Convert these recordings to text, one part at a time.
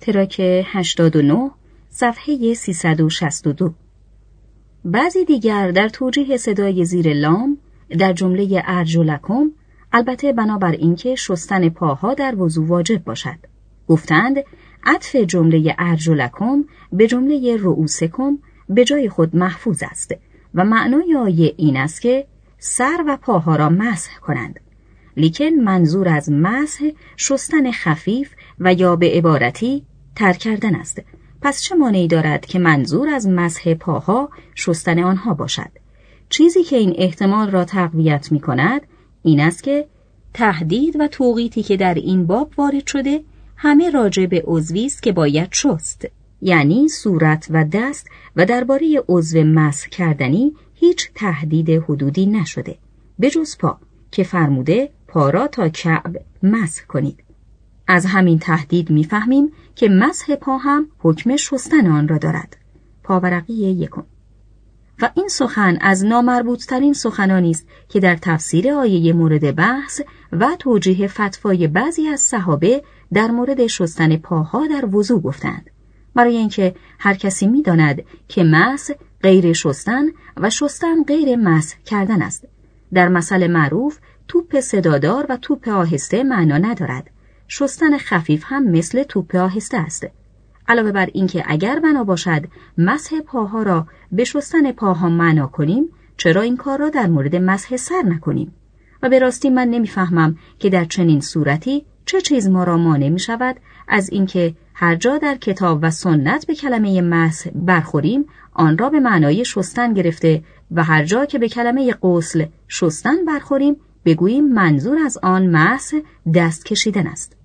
تراک 89 صفحه 362. بعضی دیگر در توجیه صدای زیر لام در جمله ارجلکم، البته بنابر اینکه شستن پاها در وضو واجب باشد، گفتند عطف جمله ارجلکم به جمله رؤوسکم به جای خود محفوظ است و معنای آیه این است که سر و پاها را مسح کنند، لیکن منظور از مسح شستن خفیف و یا به عبارتی تر کردن است. پس چه مانعی دارد که منظور از مسح پاها شستن آنها باشد؟ چیزی که این احتمال را تقویت می کند این است که تهدید و توقیتی که در این باب وارد شده همه راجع به عضوی است که باید شست، یعنی صورت و دست، و درباره عضو مسح کردنی هیچ تهدید حدودی نشده به جز پا که فرموده پا را تا کعب مسح کنید. از همین تهدید می‌فهمیم که مسح پا هم حکم شستن آن را دارد. پاورقی 1. و این سخن از نامربوط‌ترین سخنانی است که در تفسیر آیه مورد بحث و توجیه فتوای بعضی از صحابه در مورد شستن پاها در وضو گفتند، برای اینکه هر کسی می‌داند که مسح غیر شستن و شستن غیر مسح کردن است. در مثل معروف توپ صدادار و توپ آهسته معنا ندارد. شستن خفیف هم مثل توپ آهسته است. علاوه بر اینکه اگر بنا باشد مسح پاها را به شستن پاها معنا کنیم، چرا این کار را در مورد مسح سر نکنیم؟ و به راستی من نمیفهمم که در چنین صورتی چه چیز ما را مانع می شود از اینکه هر جا در کتاب و سنت به کلمه مسح برخوریم آن را به معنای شستن گرفته و هر جا که به کلمه غسل شستن برخوریم بگوییم منظور از آن مسح دست کشیدن است.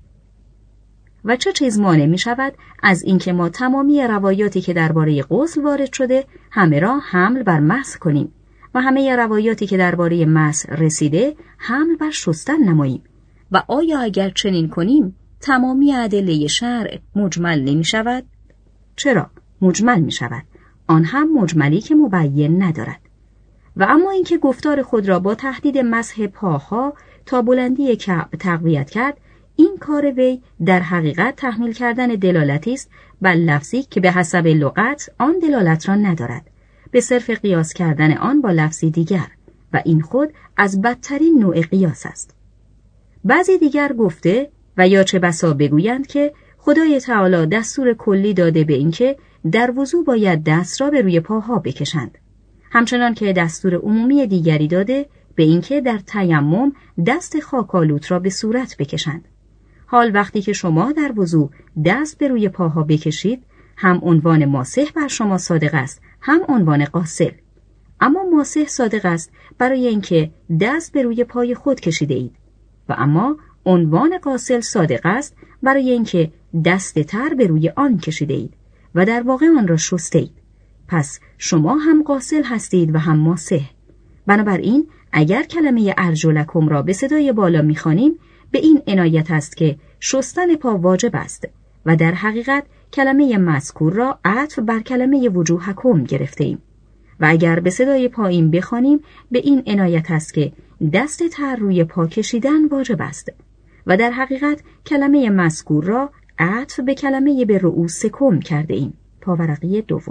و چه چیز مانع می شود از اینکه ما تمامی روایاتی که درباره غسل وارد شده همه را حمل بر مسح کنیم و همه روایاتی که درباره مسح رسیده حمل بر شستن نماییم؟ و آیا اگر چنین کنیم تمامی ادله شرع مجمل نمی شود؟ چرا؟ مجمل می شود، آن هم مجملی که مبین ندارد. و اما اینکه گفتار خود را با تهدید مسح پاها تا بلندی کعب تقویت کرد، این کار وی در حقیقت تحمیل کردن دلالتی است بر لفظی که به حسب لغت آن دلالت را ندارد، به صرف قیاس کردن آن با لفظی دیگر، و این خود از بدترین نوع قیاس است. بعضی دیگر گفته و یا چه بسا بگویند که خدای تعالی دستور کلی داده به اینکه در وضو باید دست را به روی پاها بکشند، همچنان که دستور عمومی دیگری داده به اینکه در تیمم دست خاکالود را به صورت بکشند. حال وقتی که شما در وضو دست به روی پاها بکشید، هم عنوان ماسح بر شما صادق است، هم عنوان غاسل. اما ماسح صادق است برای اینکه دست به روی پای خود کشیده اید، و اما عنوان غاسل صادق است برای اینکه دست تر به روی آن کشیده اید و در واقع آن را شسته اید. پس شما هم غاسل هستید و هم ماسح. بنابراین اگر کلمه ارجلکم را به صدای بالا می‌خوانیم، به این عنایت است که شستن پا واجب است و در حقیقت کلمه مذکور را عطف بر کلمه وجوهکم گرفته ایم. و اگر به صدای پایین بخوانیم، به این عنایت است که دست تر روی پا کشیدن واجب است و در حقیقت کلمه مذکور را عطف به کلمه به رؤوسکم کرده ایم. پاورقی 2.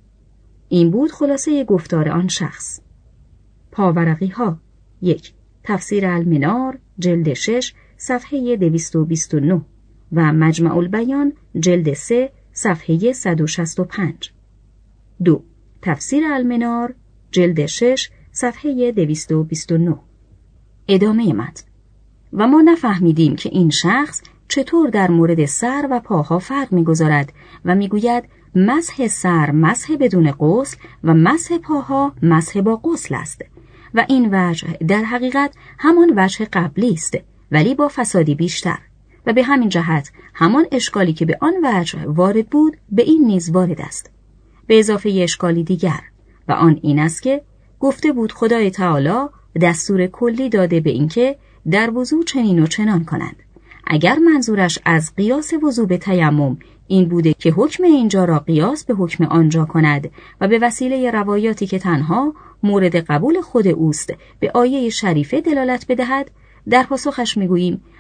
این بود خلاصه گفتار آن شخص. پاورقی ها 1. تفسیر المنار جلد 6 صفحه 229 و مجمع البیان جلد 3 صفحه 165. 2. تفسیر المنار جلد 6 صفحه 229. ادامه متن. و ما نفهمیدیم که این شخص چطور در مورد سر و پاها فرق می‌گذارد و می‌گوید مسح سر مسح بدون غسل و مسح پاها مسح با غسل است، و این وجه در حقیقت همان وجه قبلی است ولی با فسادی بیشتر، و به همین جهت همان اشکالی که به آن وجه وارد بود به این نیز وارد است، به اضافه اشکالی دیگر، و آن این است که گفته بود خدای تعالی دستور کلی داده به اینکه در وضو چنین و چنان کنند. اگر منظورش از قیاس وضو به تیمم این بوده که حکم اینجا را قیاس به حکم آنجا کند و به وسیله روایاتی که تنها مورد قبول خود اوست به آیه شریفه دلالت بدهد، در پاسخش میگوییم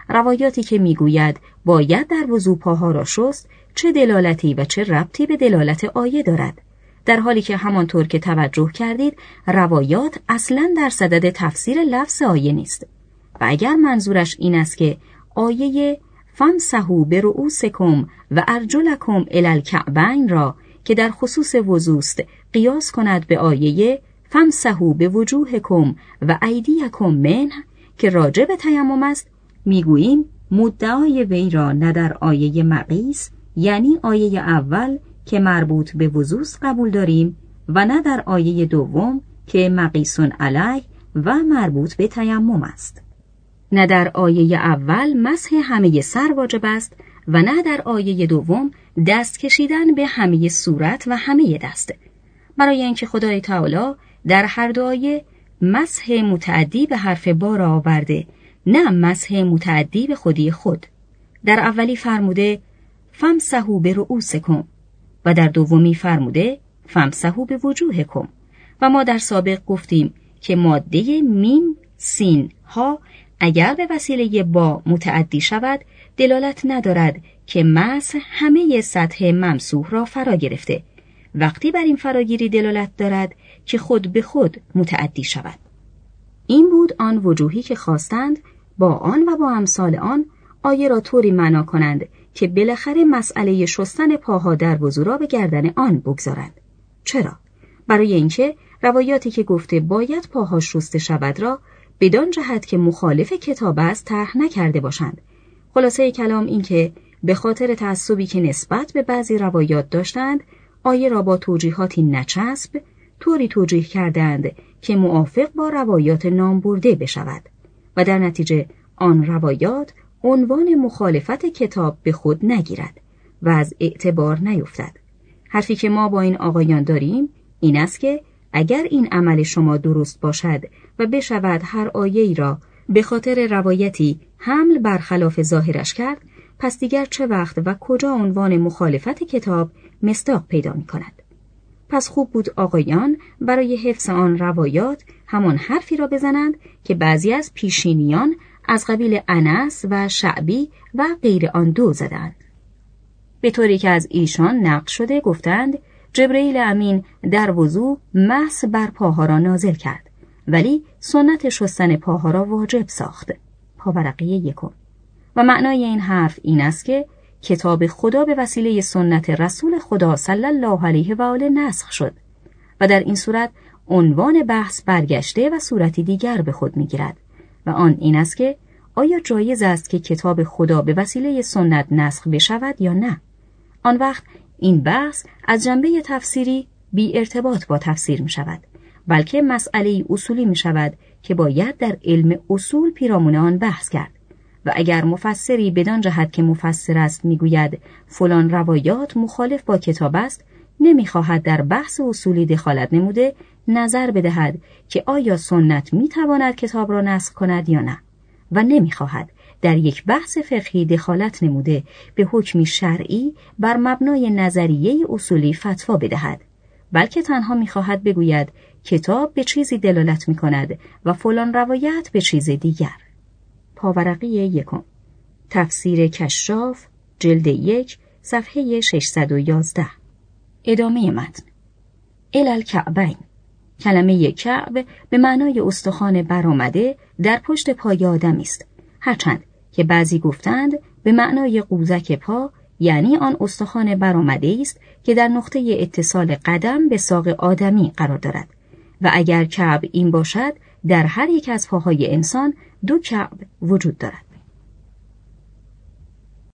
روایاتی که میگوید باید در وضو پاها را شست چه دلالتی و چه ربطی به دلالت آیه دارد، در حالی که همانطور که توجه کردید روایات اصلاً در صدد تفسیر لفظ آیه نیست. و اگر منظورش این است که آیه فامسحوا برؤوسکم و ارجلکم الی الکعبین را که در خصوص وضوست قیاس کند به آیه فامسحوا بوجوهکم و ایدیکم منه که راجع به تیمم است، میگوییم مدعای وی را نه در آیه مقیس یعنی آیه اول که مربوط به وضوست قبول داریم و نه در آیه دوم که مقیسون علیه و مربوط به تیمم است. نه در آیه اول مسح همه سر واجب است و نه در آیه دوم دست کشیدن به همه صورت و همه دست، برای اینکه خدای تعالی در هر دو آیه مسح متعدی به حرف با را آورده، نه مسح متعدی به خودی خود. در اولی فرموده فامسحوا برؤوسکم و در دومی فرموده فامسحوا بوجوهکم. و ما در سابق گفتیم که ماده میم سین ها اگر به وسیله با متعدی شود دلالت ندارد که مسح همه سطح ممسوح را فرا گرفته، وقتی بر این فراگیری دلالت دارد که خود به خود متعدی شود. این بود آن وجوهی که خواستند با آن و با امثال آن آیه را طوری معنا کنند که بالاخره مسئله شستن پاها در وضو را به گردن آن بگذارند. چرا؟ برای اینکه روایاتی که گفته باید پاها شسته شود را بدان جهت که مخالف کتاب است طرح نکرده باشند. خلاصه کلام این که به خاطر تعصبی که نسبت به بعضی روایات داشتند آیه را با توجیهاتی نچسب طوری توجیه کردند که موافق با روایات نام برده بشود و در نتیجه آن روایات عنوان مخالفت کتاب به خود نگیرد و از اعتبار نیفتد. حرفی که ما با این آقایان داریم این است که اگر این عمل شما درست باشد و بشود هر آیه‌ای را به خاطر روایتی حمل برخلاف ظاهرش کرد، پس دیگر چه وقت و کجا عنوان مخالفت کتاب مصداق پیدا می کند. پس خوب بود آقایان برای حفظ آن روایات همان حرفی را بزنند که بعضی از پیشینیان از قبیل انس و شعبی و غیر آن دو زدند. به طوری که از ایشان نقل شده گفتند جبرئیل امین در وضو مسح بر پاها را نازل کرد ولی سنت شستن پاها را واجب ساخت. پاورقی 1. و معنای این حرف این است که کتاب خدا به وسیله سنت رسول خدا صلی الله علیه و آله نسخ شد و در این صورت عنوان بحث برگشته و صورتی دیگر به خود می‌گیرد و آن این است که آیا جایز است که کتاب خدا به وسیله سنت نسخ بشود یا نه؟ آن وقت این بحث از جنبه تفسیری بی ارتباط با تفسیر می شود، بلکه مسئله اصولی می شود که باید در علم اصول پیرامون آن بحث کرد و اگر مفسری بدان جهت که مفسر است می گوید فلان روایات مخالف با کتاب است، نمی خواهد در بحث اصولی دخالت نموده نظر بدهد که آیا سنت می تواند کتاب را نسخ کند یا نه و نمی خواهد در یک بحث فقهی دخالت نموده به حکمی شرعی بر مبنای نظریه اصولی فتوا بدهد، بلکه تنها می‌خواهد بگوید کتاب به چیزی دلالت می‌کند و فلان روایت به چیز دیگر. پاورقی 1. تفسیر کشاف جلد 1 صفحه 611. ادامه متن. الکعبین. کلمه کعب به معنای استخوان برآمده در پشت پای آدمی است، هرچند که بعضی گفتند به معنای قوزک پا، یعنی آن استخوان برآمده است که در نقطه اتصال قدم به ساق آدمی قرار دارد و اگر کعب این باشد در هر یک از پاهای انسان 2 کعب وجود دارد.